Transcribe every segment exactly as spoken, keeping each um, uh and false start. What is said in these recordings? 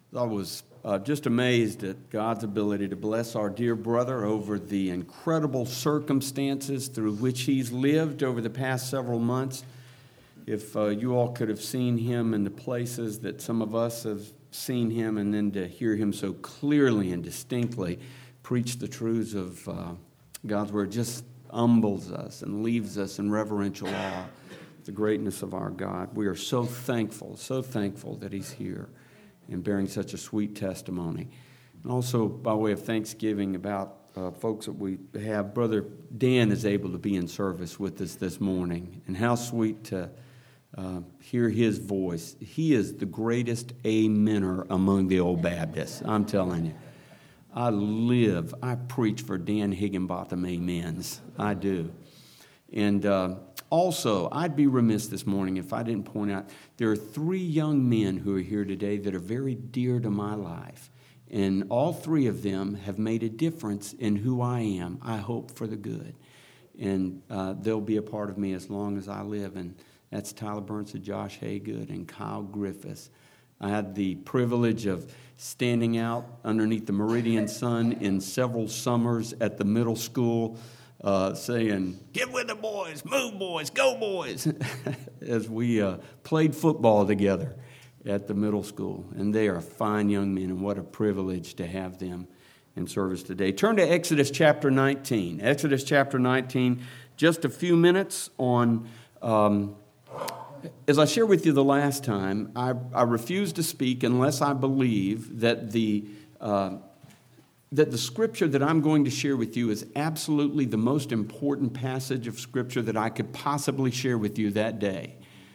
I was uh, just amazed at God's ability to bless our dear brother over the incredible circumstances through which he's lived over the past several months. If uh, you all could have seen him in the places that some of us have seen him, and then to hear him so clearly and distinctly preach the truths of uh, God's Word just humbles us and leaves us in reverential awe. The greatness of our God. We are so thankful, so thankful that he's here and bearing such a sweet testimony. And also, by way of thanksgiving about uh, folks that we have, Brother Dan is able to be in service with us this morning. And how sweet to uh, hear his voice. He is the greatest amener among the old Baptists, I'm telling you. I live, I preach for Dan Higginbotham amens. I do. And uh, also, I'd be remiss this morning if I didn't point out there are three young men who are here today that are very dear to my life. And all three of them have made a difference in who I am, I hope, for the good. And uh, they'll be a part of me as long as I live. And that's Tyler Burns and Josh Haygood and Kyle Griffiths. I had the privilege of standing out underneath the Meridian sun in several summers at the middle school, Uh, saying, "Get with the boys, move boys, go boys," as we uh, played football together at the middle school. And they are fine young men, and what a privilege to have them in service today. Turn to Exodus chapter nineteen. Exodus chapter nineteen, just a few minutes on, um, as I shared with you the last time, I, I refuse to speak unless I believe that the uh, that the scripture that I'm going to share with you is absolutely the most important passage of scripture that I could possibly share with you that day.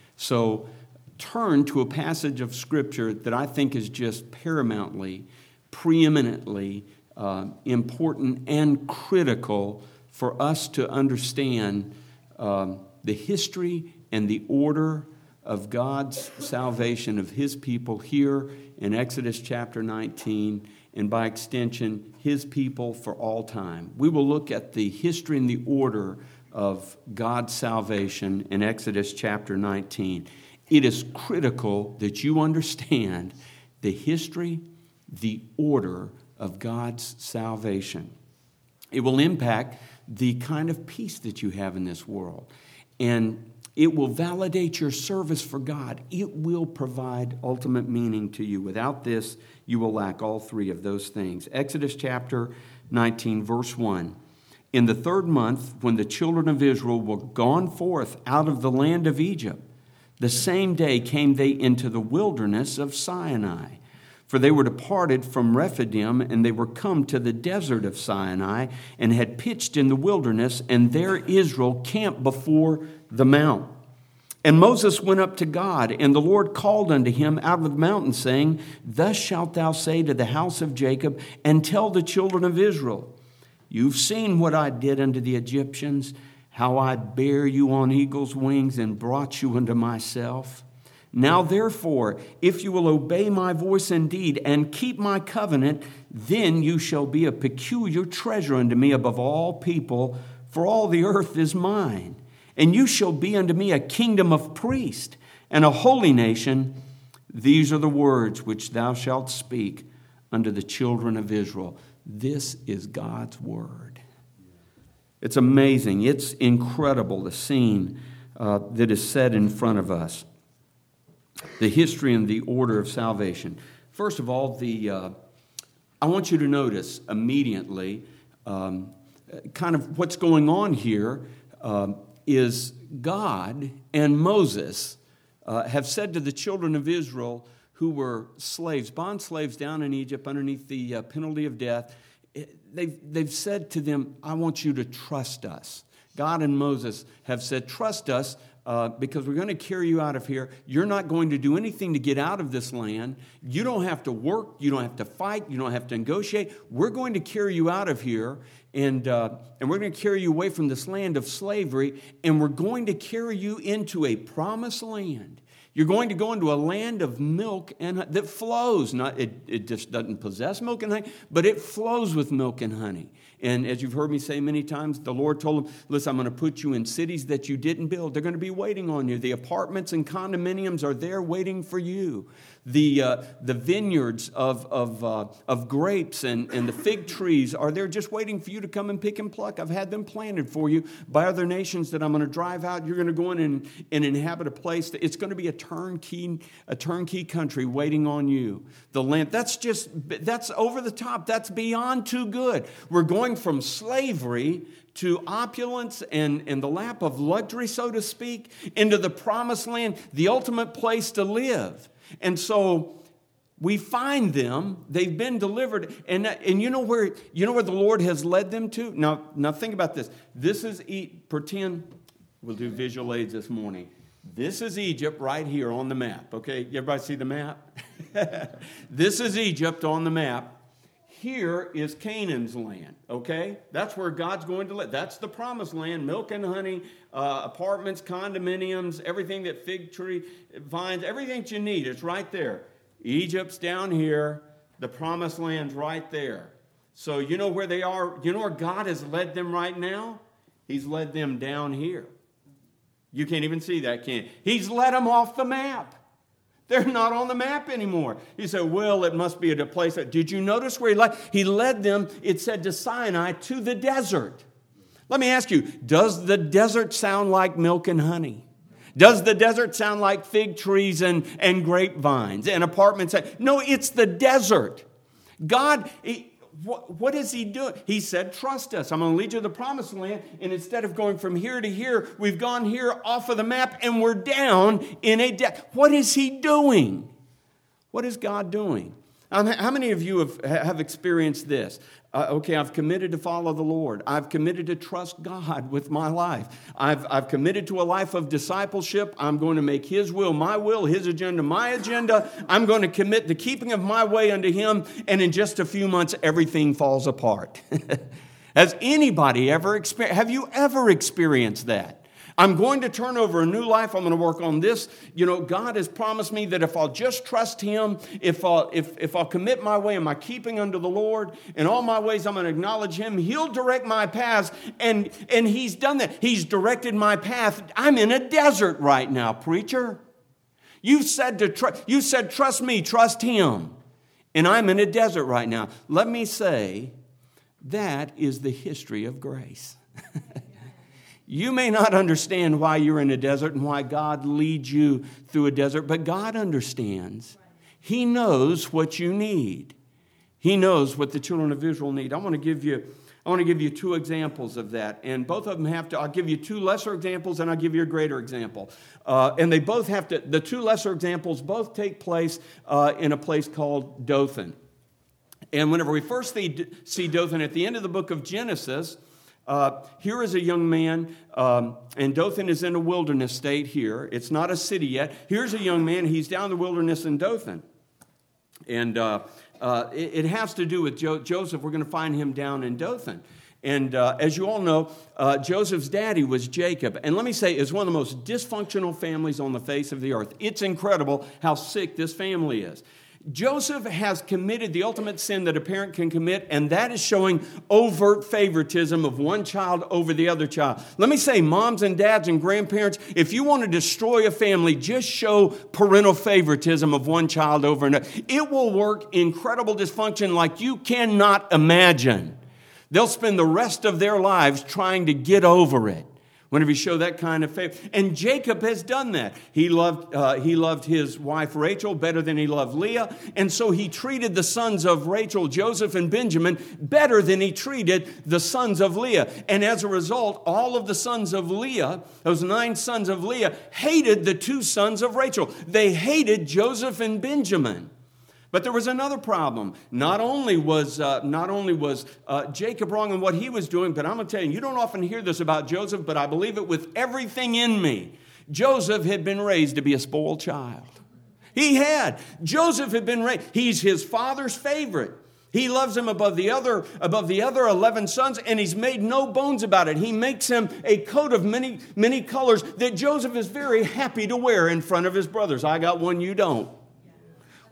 So turn to a passage of scripture that I think is just paramountly, preeminently uh, important and critical for us to understand um, the history and the order of God's salvation of his people here in Exodus chapter nineteen, and by extension, his people for all time. We will look at the history and the order of God's salvation in Exodus chapter nineteen. It is critical that you understand the history, the order of God's salvation. It will impact the kind of peace that you have in this world. And it will validate your service for God. It will provide ultimate meaning to you. Without this, you will lack all three of those things. Exodus chapter nineteen, verse one. In the third month, when the children of Israel were gone forth out of the land of Egypt, the same day came they into the wilderness of Sinai. For they were departed from Rephidim, and they were come to the desert of Sinai, and had pitched in the wilderness, and there Israel camped before the mount. And Moses went up to God, and the Lord called unto him out of the mountain, saying, Thus shalt thou say to the house of Jacob, and tell the children of Israel, You've seen what I did unto the Egyptians, how I bare you on eagle's wings, and brought you unto myself. Now therefore, if you will obey my voice indeed, and keep my covenant, then you shall be a peculiar treasure unto me above all people, for all the earth is mine. And you shall be unto me a kingdom of priests, and a holy nation. These are the words which thou shalt speak unto the children of Israel. This is God's word. It's amazing. It's incredible, the scene uh, that is set in front of us. The history and the order of salvation. First of all, the uh, I want you to notice immediately um, kind of what's going on here uh, is God and Moses uh, have said to the children of Israel who were slaves, bond slaves down in Egypt underneath the uh, penalty of death, they've, they've said to them, I want you to trust us. God and Moses have said, trust us uh, because we're going to carry you out of here. You're not going to do anything to get out of this land. You don't have to work. You don't have to fight. You don't have to negotiate. We're going to carry you out of here, and, uh, and we're going to carry you away from this land of slavery, and we're going to carry you into a promised land. You're going to go into a land of milk and that flows. Not it, it just doesn't possess milk and honey, but it flows with milk and honey. And as you've heard me say many times, the Lord told him, listen, I'm going to put you in cities that you didn't build. They're going to be waiting on you. The apartments and condominiums are there waiting for you. The uh, the vineyards of of uh, of grapes and, and the fig trees are there just waiting for you to come and pick and pluck. I've had them planted for you by other nations that I'm going to drive out. You're going to go in and, and inhabit a place that it's going to be a turnkey a turnkey country waiting on you. The land that's just that's over the top. That's beyond too good. We're going from slavery to opulence and, and the lap of luxury, so to speak, into the promised land, the ultimate place to live. And so we find them, they've been delivered, and, and you know where you know where the Lord has led them to? Now, now think about this. This is, pretend, we'll do visual aids this morning. This is Egypt right here on the map, okay? Everybody see the map? This is Egypt on the map. Here is Canaan's land, okay? That's where God's going to live. That's the promised land, milk and honey, uh, apartments, condominiums, everything that fig tree, vines, everything that you need. It's right there. Egypt's down here. The promised land's right there. So you know where they are? You know where God has led them right now? He's led them down here. You can't even see that, can you? He's led them off the map. They're not on the map anymore. You say, well, it must be at a place. That, did you notice where he led? He led them, it said, to Sinai, to the desert. Let me ask you, does the desert sound like milk and honey? Does the desert sound like fig trees and, and grapevines and apartments? No, it's the desert. God... He, What, what is he doing? He said, trust us. I'm going to lead you to the promised land. And instead of going from here to here, we've gone here off of the map and we're down in a debt. What is he doing? What is God doing? Um, how many of you have, have experienced this? Uh, okay, I've committed to follow the Lord. I've committed to trust God with my life. I've, I've committed to a life of discipleship. I'm going to make his will my will, his agenda my agenda. I'm going to commit the keeping of my way unto him. And in just a few months, everything falls apart. Has anybody ever experienced, have you ever experienced that? I'm going to turn over a new life. I'm going to work on this. You know, God has promised me that if I'll just trust him, if I'll, if, if I'll commit my way and my keeping unto the Lord, in all my ways I'm going to acknowledge him, he'll direct my paths. And, and he's done that. He's directed my path. I'm in a desert right now, preacher. You said, to tr- you said trust me, trust him. And I'm in a desert right now. Let me say, that is the history of grace. You may not understand why you're in a desert and why God leads you through a desert, but God understands. He knows what you need. He knows what the children of Israel need. I want to give you, I want to give you two examples of that, and both of them have to. I'll give you two lesser examples, and I'll give you a greater example. Uh, and they both have to. The two lesser examples both take place uh, in a place called Dothan. And whenever we first see, see Dothan at the end of the book of Genesis. Uh, here is a young man, um, and Dothan is in a wilderness state here. It's not a city yet. Here's a young man. He's down in the wilderness in Dothan. And uh, uh, it, it has to do with jo- Joseph. We're going to find him down in Dothan. And uh, as you all know, uh, Joseph's daddy was Jacob. And let me say, it's one of the most dysfunctional families on the face of the earth. It's incredible how sick this family is. Joseph has committed the ultimate sin that a parent can commit, and that is showing overt favoritism of one child over the other child. Let me say, moms and dads and grandparents, if you want to destroy a family, just show parental favoritism of one child over another. It will work incredible dysfunction like you cannot imagine. They'll spend the rest of their lives trying to get over it. Whenever you show that kind of favor. And Jacob has done that. He loved, uh, he loved his wife Rachel better than he loved Leah. And so he treated the sons of Rachel, Joseph and Benjamin, better than he treated the sons of Leah. And as a result, all of the sons of Leah, those nine sons of Leah, hated the two sons of Rachel. They hated Joseph and Benjamin. But there was another problem. Not only was uh, not only was uh, Jacob wrong in what he was doing, but I'm going to tell you, you don't often hear this about Joseph, but I believe it with everything in me. Joseph had been raised to be a spoiled child. He had. Joseph had been raised. He's his father's favorite. He loves him above the other above the other eleven sons, and he's made no bones about it. He makes him a coat of many, many colors that Joseph is very happy to wear in front of his brothers. I got one, you don't.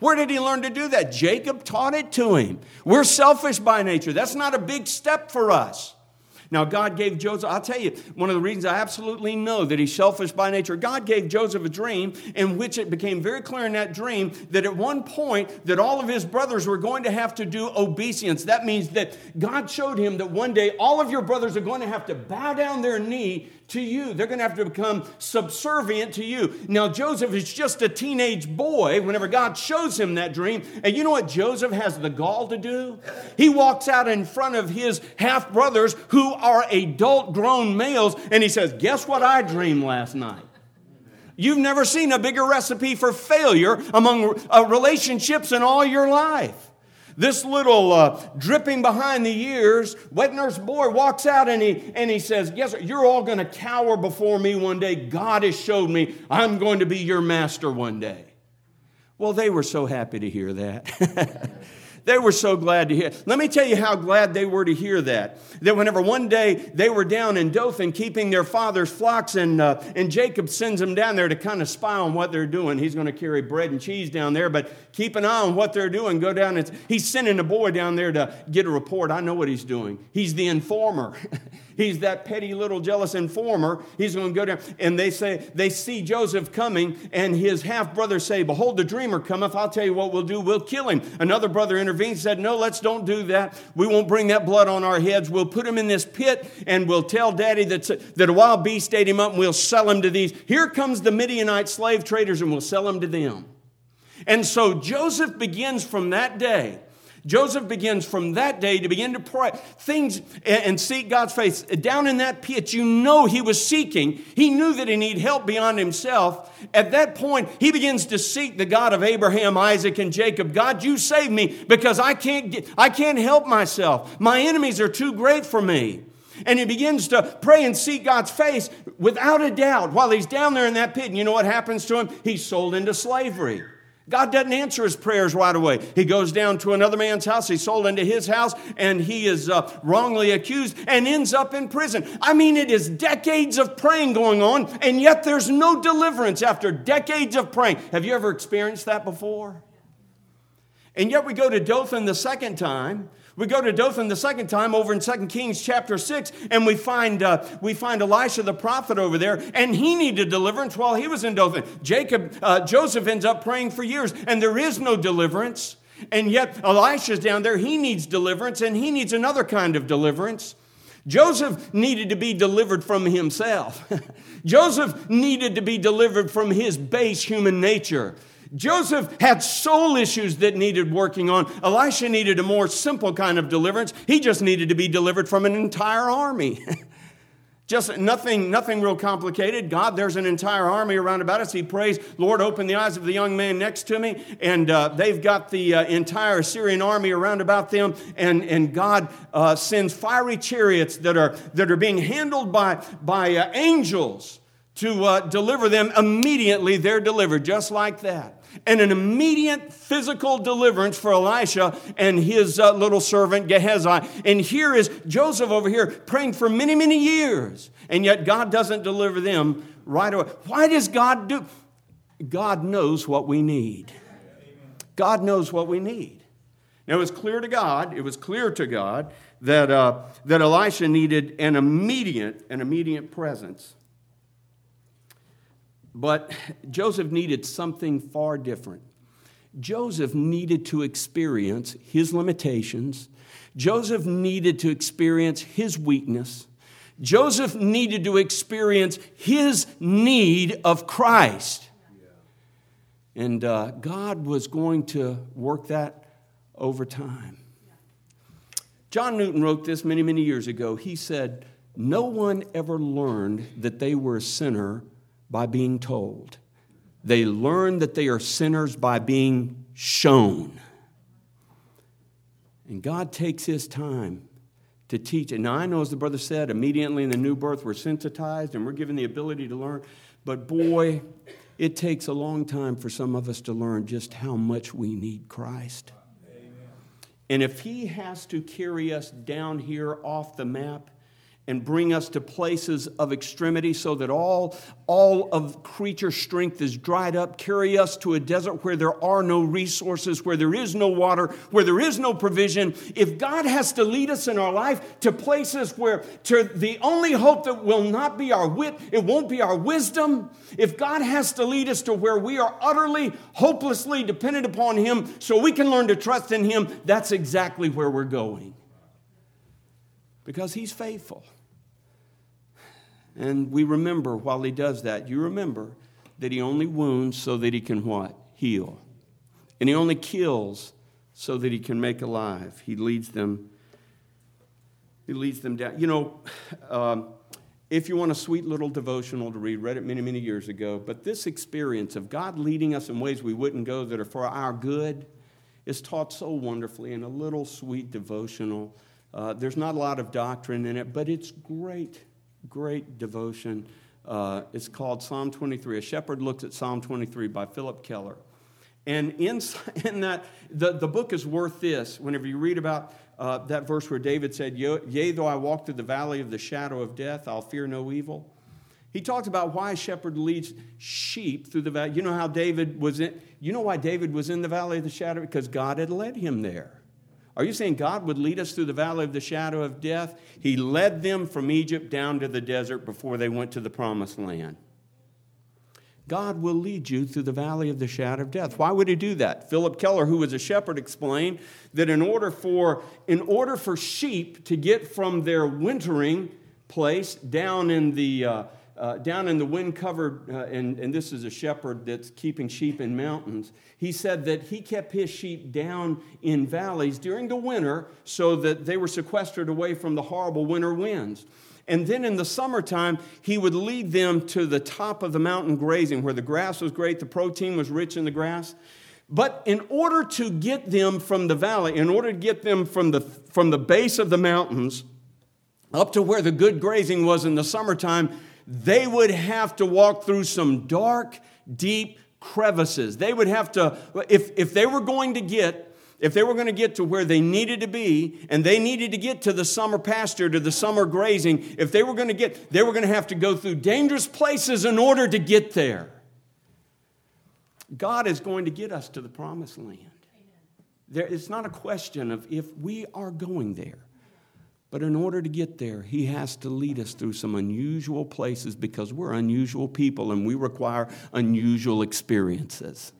Where did he learn to do that? Jacob taught it to him. We're selfish by nature. That's not a big step for us. Now, God gave Joseph, I'll tell you, one of the reasons I absolutely know that he's selfish by nature, God gave Joseph a dream in which it became very clear in that dream that at one point that all of his brothers were going to have to do obeisance. That means that God showed him that one day all of your brothers are going to have to bow down their knee to you. They're going to have to become subservient to you. Now, Joseph is just a teenage boy whenever God shows him that dream. And you know what Joseph has the gall to do? He walks out in front of his half-brothers who are adult grown males, and he says, guess what I dreamed last night? You've never seen a bigger recipe for failure among uh, relationships in all your life. This little uh, dripping behind the years, wet nurse boy walks out and he, and he says, yes, you're all going to cower before me one day. God has showed me I'm going to be your master one day. Well, they were so happy to hear that. They were so glad to hear. Let me tell you how glad they were to hear that. That whenever one day they were down in Dothan keeping their father's flocks, and uh, and Jacob sends them down there to kind of spy on what they're doing. He's going to carry bread and cheese down there, but keep an eye on what they're doing. Go down and he's sending a boy down there to get a report. I know what he's doing. He's the informer. He's that petty little jealous informer. He's going to go down. And they say, they see Joseph coming, and his half-brothers say, behold, the dreamer cometh. I'll tell you what we'll do. We'll kill him. Another brother intervened, said, no, let's don't do that. We won't bring that blood on our heads. We'll put him in this pit, and we'll tell daddy that, that a wild beast ate him up, and we'll sell him to these. Here comes the Midianite slave traders, and we'll sell him to them. And so Joseph begins from that day. Joseph begins from that day to begin to pray things and seek God's face. Down in that pit, you know he was seeking. He knew that he needed help beyond himself. At that point, he begins to seek the God of Abraham, Isaac, and Jacob. God, you save me because I can't get, I can't help myself. My enemies are too great for me. And he begins to pray and seek God's face without a doubt. While he's down there in that pit, and you know what happens to him? He's sold into slavery. God doesn't answer his prayers right away. He goes down to another man's house. He's sold into his house, and he is uh, wrongly accused and ends up in prison. I mean, it is decades of praying going on, and yet there's no deliverance after decades of praying. Have you ever experienced that before? And yet we go to Dothan the second time. We go to Dothan the second time over in Second Kings chapter six, and we find uh, we find Elisha the prophet over there, and he needed deliverance while he was in Dothan. Jacob, uh, Joseph ends up praying for years, and there is no deliverance. And yet Elisha's down there, he needs deliverance, and he needs another kind of deliverance. Joseph needed to be delivered from himself. Joseph needed to be delivered from his base human nature. Joseph had soul issues that needed working on. Elisha needed a more simple kind of deliverance. He just needed to be delivered from an entire army. Just nothing, nothing real complicated. God, there's an entire army around about us. He prays, Lord, open the eyes of the young man next to me. And uh, they've got the uh, entire Assyrian army around about them. And, and God uh, sends fiery chariots that are, that are being handled by, by uh, angels to uh, deliver them. Immediately, they're delivered just like that. And an immediate physical deliverance for Elisha and his uh, little servant Gehazi. And here is Joseph over here praying for many, many years. And yet God doesn't deliver them right away. Why does God do? God knows what we need. God knows what we need. Now, it was clear to God, it was clear to God that, uh, that Elisha needed an immediate, an immediate presence. But Joseph needed something far different. Joseph needed to experience his limitations. Joseph needed to experience his weakness. Joseph needed to experience his need of Christ. And uh, God was going to work that over time. John Newton wrote this many, many years ago. He said, no one ever learned that they were a sinner by being told. They learn that they are sinners by being shown. And God takes his time to teach it. Now, I know, as the brother said, immediately in the new birth, we're sensitized and we're given the ability to learn. But boy, it takes a long time for some of us to learn just how much we need Christ. Amen. And if he has to carry us down here off the map and bring us to places of extremity so that all, all of creature strength is dried up. Carry us to a desert where there are no resources, where there is no water, where there is no provision. If God has to lead us in our life to places where to the only hope that will not be our wit, it won't be our wisdom. If God has to lead us to where we are utterly, hopelessly dependent upon Him so we can learn to trust in Him, that's exactly where we're going. Because He's faithful. And we remember while He does that, you remember that He only wounds so that He can what? Heal. And He only kills so that He can make alive. He leads them, He leads them down. You know, um, if you want a sweet little devotional to read, read it many, many years ago, but this experience of God leading us in ways we wouldn't go that are for our good is taught so wonderfully in a little sweet devotional. Uh, there's not a lot of doctrine in it, but it's great, great devotion. Uh, it's called Psalm twenty-three. A Shepherd Looks at Psalm twenty-three by Philip Keller. And in, in that, the, the book is worth this. Whenever you read about uh, that verse where David said, Yea, though I walk through the valley of the shadow of death, I'll fear no evil. He talks about why a shepherd leads sheep through the valley. You know how David was in, you know why David was in the valley of the shadow? Because God had led him there. Are you saying God would lead us through the valley of the shadow of death? He led them from Egypt down to the desert before they went to the promised land. God will lead you through the valley of the shadow of death. Why would He do that? Philip Keller, who was a shepherd, explained that in order for, in order for sheep to get from their wintering place down in the uh, Uh, down in the wind-covered, uh, and, and this is a shepherd that's keeping sheep in mountains. He said that he kept his sheep down in valleys during the winter so that they were sequestered away from the horrible winter winds. And then in the summertime, he would lead them to the top of the mountain grazing where the grass was great, the protein was rich in the grass. But in order to get them from the valley, in order to get them from the, from the base of the mountains up to where the good grazing was in the summertime, they would have to walk through some dark, deep crevices. They would have to, if, if they were going to get, if they were going to get to where they needed to be, and they needed to get to the summer pasture, to the summer grazing, if they were going to get, they were going to have to go through dangerous places in order to get there. God is going to get us to the promised land. There, it's not a question of if we are going there. But in order to get there, He has to lead us through some unusual places because we're unusual people and we require unusual experiences.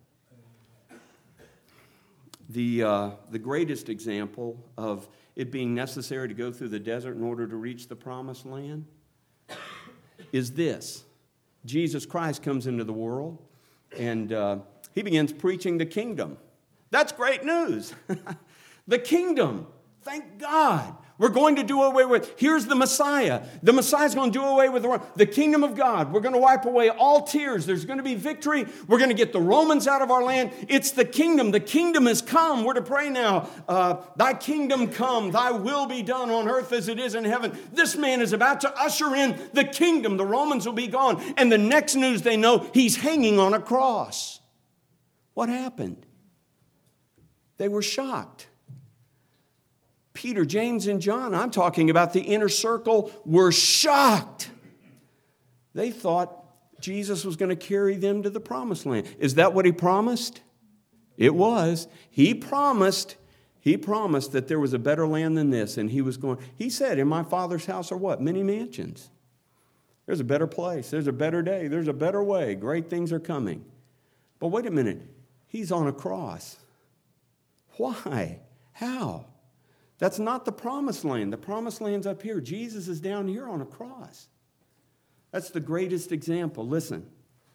The, uh, the greatest example of it being necessary to go through the desert in order to reach the promised land is this. Jesus Christ comes into the world and uh, He begins preaching the kingdom. That's great news. The kingdom. Thank God. We're going to do away with, here's the Messiah. The Messiah's going to do away with the, the kingdom of God. We're going to wipe away all tears. There's going to be victory. We're going to get the Romans out of our land. It's the kingdom. The kingdom has come. We're to pray now, uh, thy kingdom come, thy will be done on earth as it is in heaven. This man is about to usher in the kingdom. The Romans will be gone. And the next news they know, he's hanging on a cross. What happened? They were shocked. Peter, James, and John, I'm talking about the inner circle, were shocked. They thought Jesus was going to carry them to the promised land. Is that what He promised? It was. He promised, He promised that there was a better land than this, and He was going, He said, in my Father's house are what? Many mansions. There's a better place. There's a better day. There's a better way. Great things are coming. But wait a minute. He's on a cross. Why? How? That's not the promised land. The promised land's up here. Jesus is down here on a cross. That's the greatest example. Listen,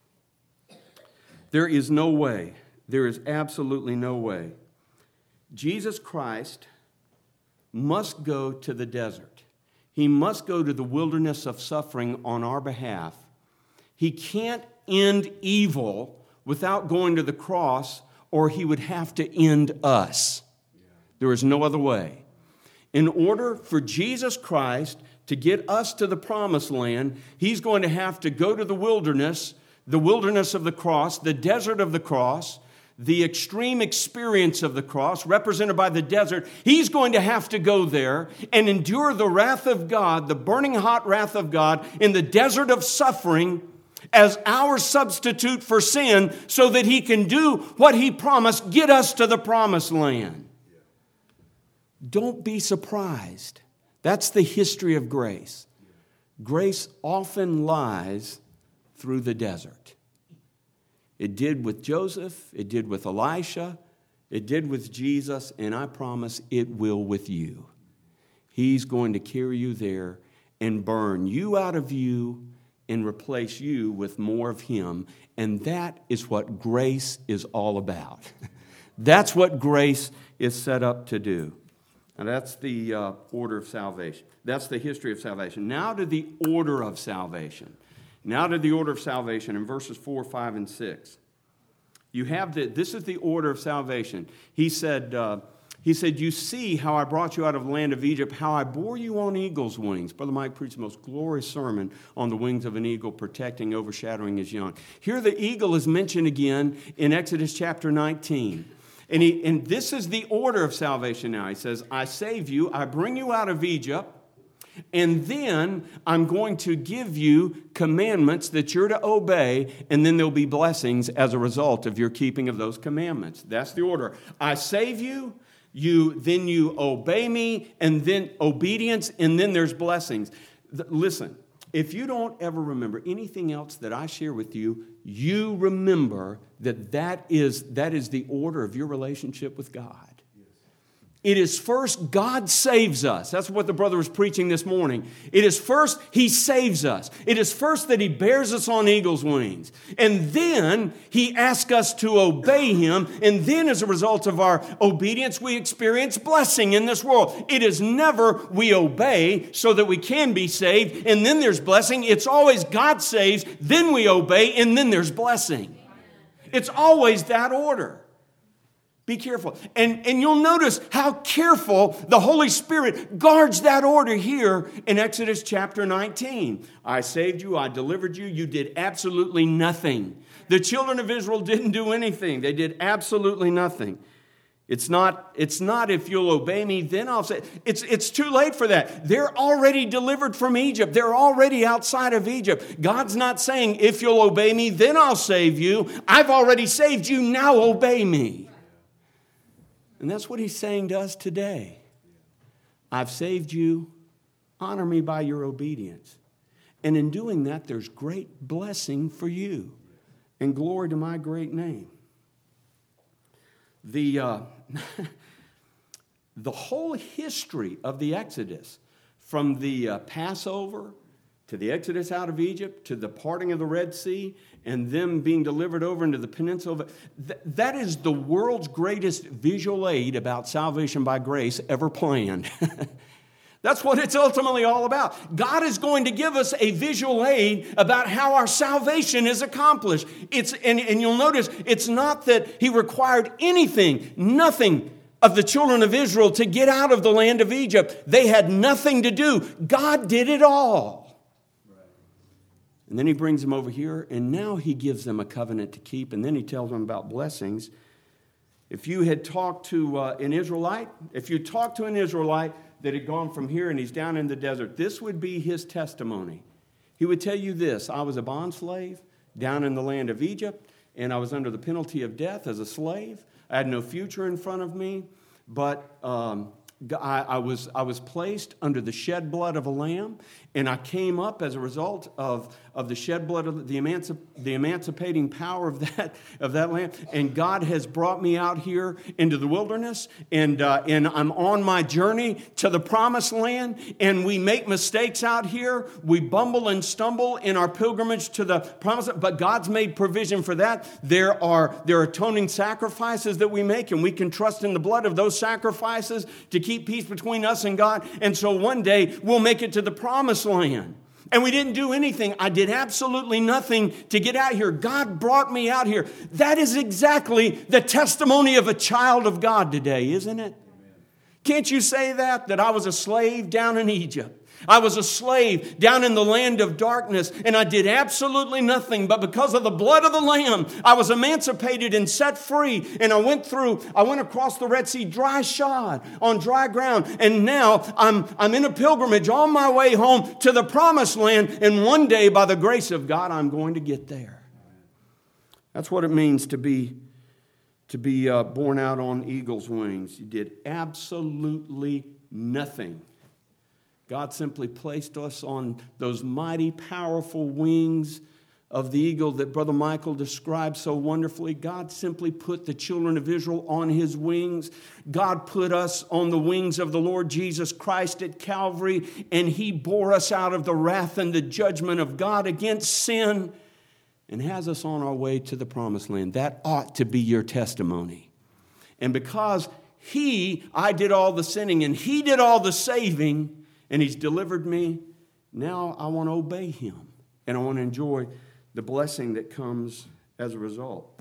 there is no way, there is absolutely no way. Jesus Christ must go to the desert. He must go to the wilderness of suffering on our behalf. He can't end evil without going to the cross, or He would have to end us. There is no other way. In order for Jesus Christ to get us to the promised land, He's going to have to go to the wilderness, the wilderness of the cross, the desert of the cross, the extreme experience of the cross, represented by the desert, he's going to have to go there and endure the wrath of God, the burning hot wrath of God in the desert of suffering as our substitute for sin so that he can do what he promised, get us to the promised land. Don't be surprised. That's the history of grace. Grace often lies through the desert. It did with Joseph, it did with Elisha, it did with Jesus, and I promise it will with you. He's going to carry you there and burn you out of you and replace you with more of him. And that is what grace is all about. That's what grace is set up to do. And that's the uh, order of salvation. That's the history of salvation. Now to the order of salvation. Now to the order of salvation in verses four, five, and six. You have the, this is the order of salvation. He said, uh, he said, you see how I brought you out of the land of Egypt, how I bore you on eagle's wings. Brother Mike preached the most glorious sermon on the wings of an eagle, protecting, overshadowing his young. Here the eagle is mentioned again in Exodus chapter nineteen. And, he, and this is the order of salvation now. He says, I save you, I bring you out of Egypt, and then I'm going to give you commandments that you're to obey, and then there'll be blessings as a result of your keeping of those commandments. That's the order. I save you, you then you obey me, and then obedience, and then there's blessings. Listen, if you don't ever remember anything else that I share with you, you remember that that is, that is the order of your relationship with God. It is first God saves us. That's what the brother was preaching this morning. It is first he saves us. It is first that he bears us on eagle's wings. And then he asks us to obey him. And then as a result of our obedience, we experience blessing in this world. It is never we obey so that we can be saved. And then there's blessing. It's always God saves, then we obey, and then there's blessing. It's always that order. Be careful. And, and you'll notice how careful the Holy Spirit guards that order here in Exodus chapter nineteen. I saved you. I delivered you. You did absolutely nothing. The children of Israel didn't do anything. They did absolutely nothing. It's not, it's not if you'll obey me, then I'll say. It's, it's too late for that. They're already delivered from Egypt. They're already outside of Egypt. God's not saying, if you'll obey me, then I'll save you. I've already saved you. Now obey me. And that's what he's saying to us today. I've saved you. Honor me by your obedience. And in doing that, there's great blessing for you. And glory to my great name. The, uh, the whole history of the Exodus, from the uh, Passover to the Exodus out of Egypt, to the parting of the Red Sea, and them being delivered over into the peninsula. Th- that is the world's greatest visual aid about salvation by grace ever planned. That's what it's ultimately all about. God is going to give us a visual aid about how our salvation is accomplished. It's, and, and you'll notice, it's not that he required anything, nothing of the children of Israel to get out of the land of Egypt. They had nothing to do. God did it all. And then he brings them over here, and now he gives them a covenant to keep, and then he tells them about blessings. If you had talked to uh, an Israelite, if you talked to an Israelite that had gone from here and he's down in the desert, this would be his testimony. He would tell you this: I was a bondslave down in the land of Egypt, and I was under the penalty of death as a slave. I had no future in front of me, but um, I, I was I was placed under the shed blood of a lamb, and I came up as a result of, of the shed blood of the, emancip, the emancipating power of that of that lamb. And God has brought me out here into the wilderness, and uh, and I'm on my journey to the promised land. And we make mistakes out here. We bumble and stumble in our pilgrimage to the promised land, but God's made provision for that. There are there are atoning sacrifices that we make, and we can trust in the blood of those sacrifices to keep peace between us and God. And so one day we'll make it to the promised land. And we didn't do anything. I did absolutely nothing to get out here. God brought me out here. That is exactly the testimony of a child of God today, isn't it? Amen. Can't you say that? That I was a slave down in Egypt. I was a slave down in the land of darkness, and I did absolutely nothing. But because of the blood of the Lamb, I was emancipated and set free. And I went through, I went across the Red Sea dry shod on dry ground. And now I'm, I'm in a pilgrimage on my way home to the promised land. And one day, by the grace of God, I'm going to get there. That's what it means to be, to be uh, born out on eagle's wings. You did absolutely nothing. God simply placed us on those mighty, powerful wings of the eagle that Brother Michael described so wonderfully. God simply put the children of Israel on his wings. God put us on the wings of the Lord Jesus Christ at Calvary, and he bore us out of the wrath and the judgment of God against sin and has us on our way to the promised land. That ought to be your testimony. And because he, I did all the sinning and he did all the saving, and he's delivered me, now I want to obey him. And I want to enjoy the blessing that comes as a result.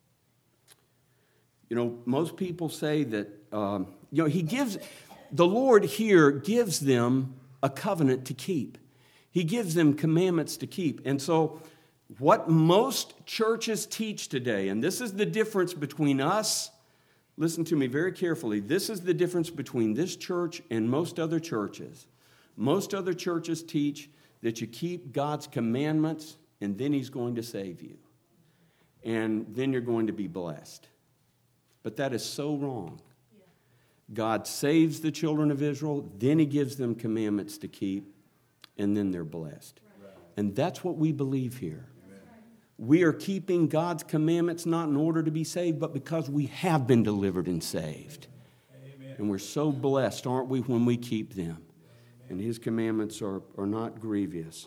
You know, most people say that, um, you know, he gives, the Lord here gives them a covenant to keep. He gives them commandments to keep. And so what most churches teach today, and this is the difference between us, listen to me very carefully, this is the difference between this church and most other churches. Most other churches teach that you keep God's commandments and then he's going to save you. And then you're going to be blessed. But that is so wrong. Yeah. God saves the children of Israel, then he gives them commandments to keep, and then they're blessed. Right. And that's what we believe here. Amen. We are keeping God's commandments not in order to be saved, but because we have been delivered and saved. Amen. And we're so blessed, aren't we, when we keep them. And his commandments are, are not grievous.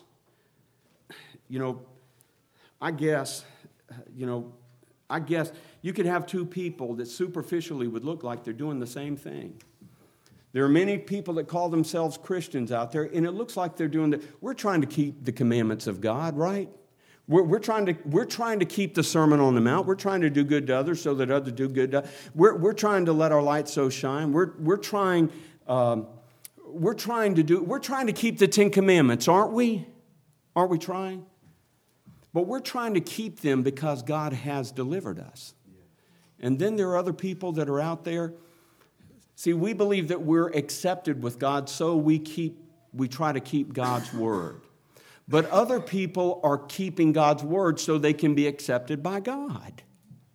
You know, I guess, you know, I guess you could have two people that superficially would look like they're doing the same thing. There are many people that call themselves Christians out there, and it looks like they're doing the, we're trying to keep the commandments of God, right? We're, we're, trying to, we're trying to keep the Sermon on the Mount. We're trying to do good to others so that others do good to us. We're, we're trying to let our light so shine. We're, we're trying... Um, We're trying to do, we're trying to keep the Ten Commandments, aren't we? Aren't we trying? But we're trying to keep them because God has delivered us. And then there are other people that are out there. See, we believe that we're accepted with God, so we keep, we try to keep God's word. But other people are keeping God's word so they can be accepted by God.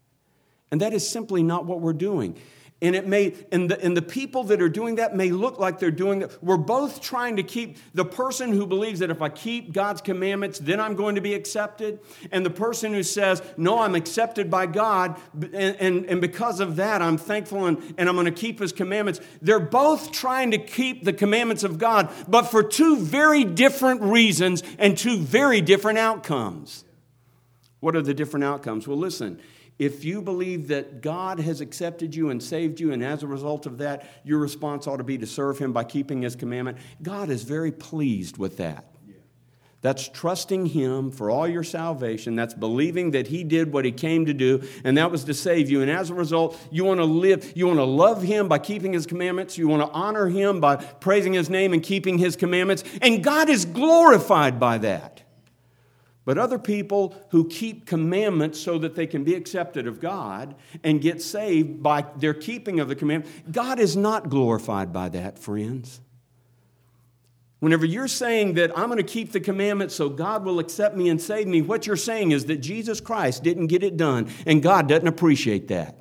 And that is simply not what we're doing. And it may, and the, and the people that are doing that may look like they're doing that. We're both trying to keep the person who believes that if I keep God's commandments, then I'm going to be accepted. And the person who says, no, I'm accepted by God. And, and, and because of that, I'm thankful and, and I'm going to keep his commandments. They're both trying to keep the commandments of God, but for two very different reasons and two very different outcomes. What are the different outcomes? Well, listen. If you believe that God has accepted you and saved you, and as a result of that, your response ought to be to serve him by keeping his commandment, God is very pleased with that. Yeah. That's trusting him for all your salvation. That's believing that he did what he came to do, and that was to save you. And as a result, you want to live, you want to love him by keeping his commandments. You want to honor him by praising his name and keeping his commandments. And God is glorified by that. But other people who keep commandments so that they can be accepted of God and get saved by their keeping of the commandment, God is not glorified by that, friends. Whenever you're saying that I'm going to keep the commandments so God will accept me and save me, what you're saying is that Jesus Christ didn't get it done, and God doesn't appreciate that.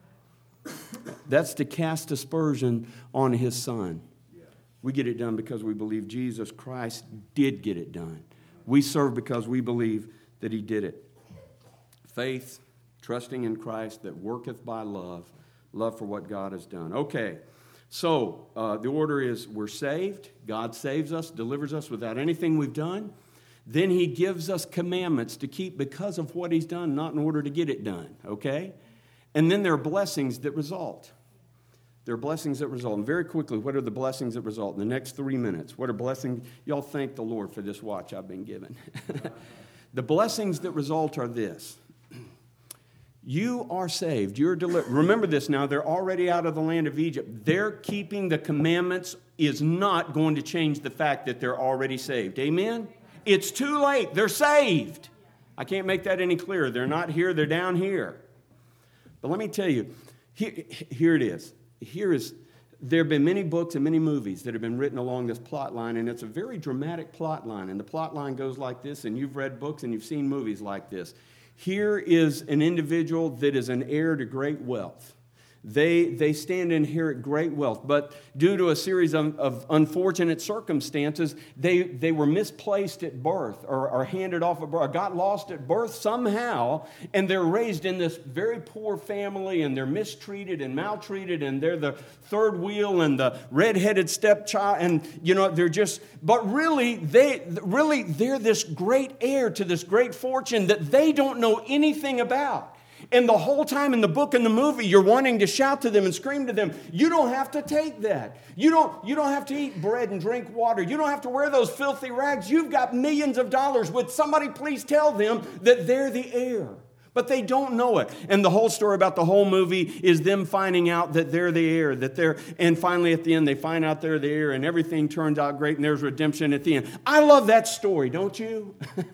That's to cast aspersion on his Son. We get it done because we believe Jesus Christ did get it done. We serve because we believe that he did it. Faith, trusting in Christ that worketh by love, love for what God has done. Okay, so uh, the order is we're saved. God saves us, delivers us without anything we've done. Then he gives us commandments to keep because of what he's done, not in order to get it done, okay? And then there are blessings that result. There are blessings that result. And very quickly, what are the blessings that result in the next three minutes? What are blessings? Y'all thank the Lord for this watch I've been given. The blessings that result are this. You are saved. You're delivered. Remember this now. They're already out of the land of Egypt. They're keeping the commandments is not going to change the fact that they're already saved. Amen? It's too late. They're saved. I can't make that any clearer. They're not here. They're down here. But let me tell you, here, here it is. Here is, there have been many books and many movies that have been written along this plot line, and it's a very dramatic plot line. And the plot line goes like this, and you've read books and you've seen movies like this. Here is an individual that is an heir to great wealth. They, they stand to inherit great wealth, but due to a series of, of unfortunate circumstances, they, they were misplaced at birth or, or handed off at birth, or got lost at birth somehow, and they're raised in this very poor family, and they're mistreated and maltreated, and they're the third wheel and the red-headed stepchild, and you know, they're just, but really, they, really, they're this great heir to this great fortune that they don't know anything about. And the whole time in the book and the movie, you're wanting to shout to them and scream to them, you don't have to take that. You don't, you don't have to eat bread and drink water. You don't have to wear those filthy rags. You've got millions of dollars. Would somebody please tell them that they're the heir? But they don't know it. And the whole story about the whole movie is them finding out that they're the heir, that they're, and finally at the end they find out they're the heir and everything turns out great and there's redemption at the end. I love that story, don't you?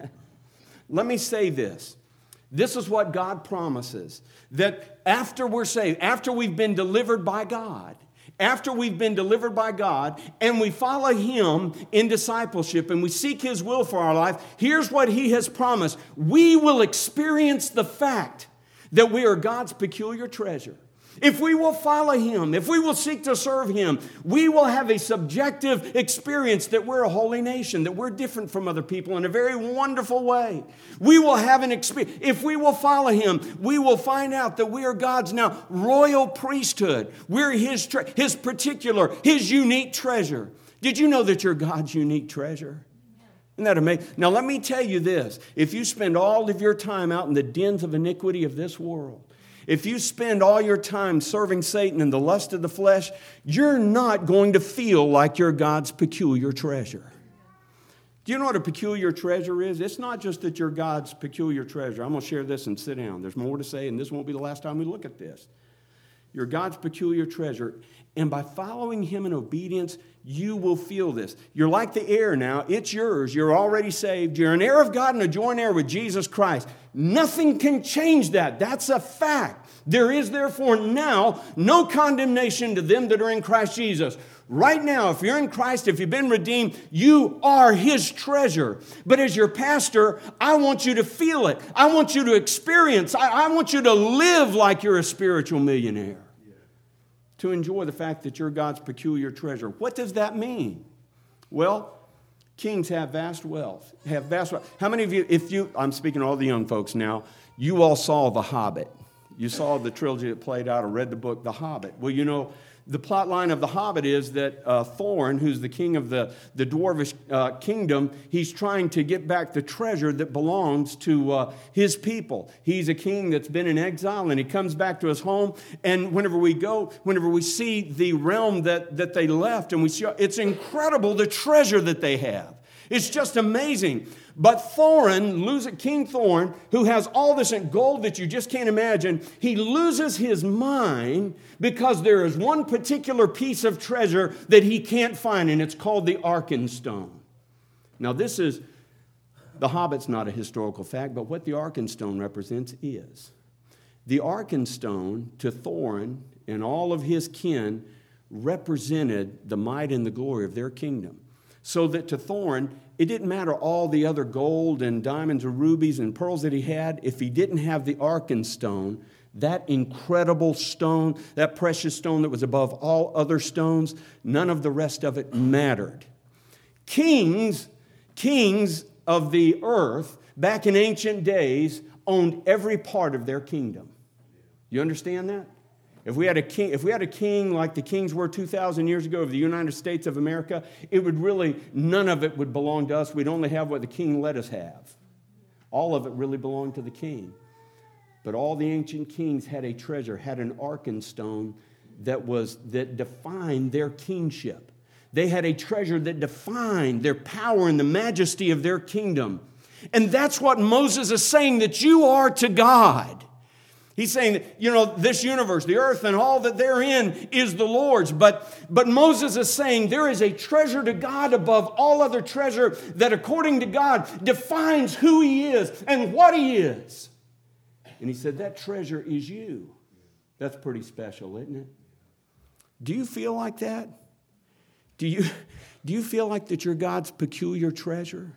Let me say this. This is what God promises, that after we're saved, after we've been delivered by God, after we've been delivered by God and we follow Him in discipleship and we seek His will for our life, here's what He has promised. We will experience the fact that we are God's peculiar treasure. If we will follow Him, if we will seek to serve Him, we will have a subjective experience that we're a holy nation, that we're different from other people in a very wonderful way. We will have an experience. If we will follow Him, we will find out that we are God's now royal priesthood. We're His, tre- His particular, His unique treasure. Did you know that you're God's unique treasure? Isn't that amazing? Now let me tell you this. If you spend all of your time out in the dens of iniquity of this world, if you spend all your time serving Satan and the lust of the flesh, you're not going to feel like you're God's peculiar treasure. Do you know what a peculiar treasure is? It's not just that you're God's peculiar treasure. I'm going to share this and sit down. There's more to say, and this won't be the last time we look at this. You're God's peculiar treasure, and by following Him in obedience, you will feel this. You're like the heir now. It's yours. You're already saved. You're an heir of God and a joint heir with Jesus Christ. Nothing can change that. That's a fact. There is therefore now no condemnation to them that are in Christ Jesus. Right now, if you're in Christ, if you've been redeemed, you are His treasure. But as your pastor, I want you to feel it. I want you to experience. I, I want you to live like you're a spiritual millionaire. To enjoy the fact that you're God's peculiar treasure. What does that mean? Well, kings have vast wealth. Have vast wealth. How many of you, if you, I'm speaking to all the young folks now, you all saw The Hobbit. You saw the trilogy that played out or read the book, The Hobbit. Well, you know, the plot line of The Hobbit is that uh, Thorin, who's the king of the, the dwarvish uh, kingdom, he's trying to get back the treasure that belongs to uh, his people. He's a king that's been in exile, and he comes back to his home. And whenever we go, whenever we see the realm that, that they left, and we see, it's incredible the treasure that they have. It's just amazing. But Thorin, loses, King Thorin, who has all this gold that you just can't imagine, he loses his mind because there is one particular piece of treasure that he can't find, and it's called the Arkenstone. Now this is, The Hobbit's not a historical fact, but what the Arkenstone represents is. The Arkenstone to Thorin and all of his kin represented the might and the glory of their kingdom. So that to Thorin, it didn't matter all the other gold and diamonds and rubies and pearls that he had. If he didn't have the Arkenstone, that incredible stone, that precious stone that was above all other stones, none of the rest of it mattered. Kings, kings of the earth, back in ancient days, owned every part of their kingdom. You understand that? If we had a king, if we had a king like the kings were two thousand years ago of the United States of America, it would really, none of it would belong to us. We'd only have what the king let us have. All of it really belonged to the king. But all the ancient kings had a treasure, had an Arkenstone that was, that defined their kingship. They had a treasure that defined their power and the majesty of their kingdom. And that's what Moses is saying that you are to God. He's saying that, you know, this universe, the earth and all that therein is the Lord's. But, but Moses is saying there is a treasure to God above all other treasure that according to God defines who he is and what he is. And he said that treasure is you. That's pretty special, isn't it? Do you feel like that? Do you, do you feel like that you're God's peculiar treasure?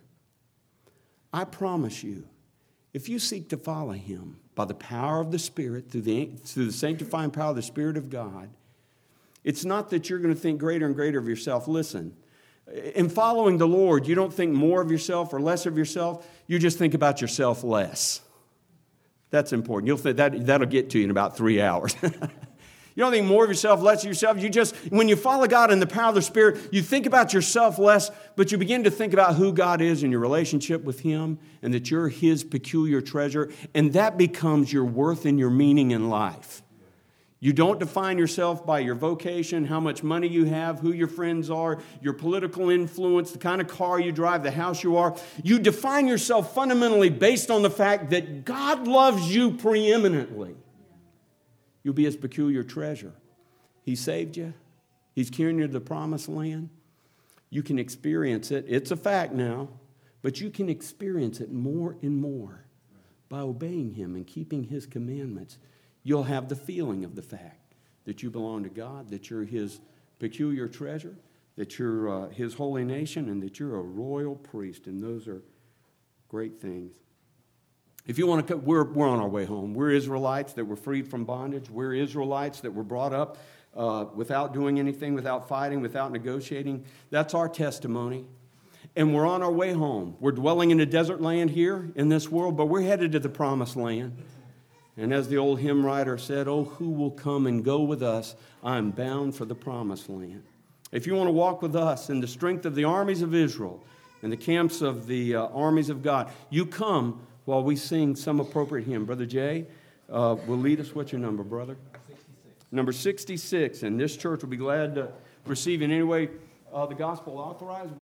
I promise you, if you seek to follow him by the power of the Spirit, through the, through the sanctifying power of the Spirit of God, it's not that you're going to think greater and greater of yourself. Listen, in following the Lord, you don't think more of yourself or less of yourself. You just think about yourself less. That's important. You'll think that, that'll get to you in about three hours. You don't think more of yourself, less of yourself. You just, when you follow God in the power of the Spirit, you think about yourself less, but you begin to think about who God is and your relationship with him and that you're his peculiar treasure, and that becomes your worth and your meaning in life. You don't define yourself by your vocation, how much money you have, who your friends are, your political influence, the kind of car you drive, the house you are. You define yourself fundamentally based on the fact that God loves you preeminently. You'll be his peculiar treasure. He saved you. He's carrying you to the promised land. You can experience it. It's a fact now, but you can experience it more and more by obeying him and keeping his commandments. You'll have the feeling of the fact that you belong to God, that you're his peculiar treasure, that you're uh, his holy nation, and that you're a royal priest. And those are great things. If you want to, we're, we're on our way home. We're Israelites that were freed from bondage. We're Israelites that were brought up uh, without doing anything, without fighting, without negotiating. That's our testimony. And we're on our way home. We're dwelling in a desert land here in this world, but we're headed to the promised land. And as the old hymn writer said, oh, who will come and go with us? I'm bound for the promised land. If you want to walk with us in the strength of the armies of Israel and the camps of the uh, armies of God, you come while we sing some appropriate hymn. Brother Jay uh, will lead us. What's your number, brother? sixty-six. Number sixty-six. And this church will be glad to receive in any way uh, the gospel authorized.